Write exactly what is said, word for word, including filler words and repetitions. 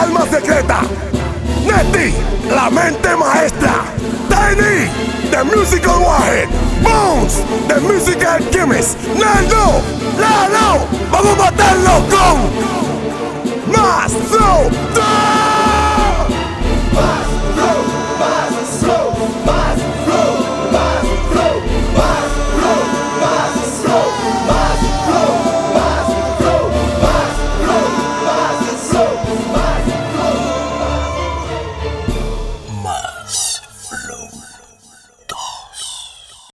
alma secreta. Netty, la mente maestra. Tiny, the musical warhead. Bones, the musical alchemist. Nando, Lalo, vamos a matarlo con más Throwdown.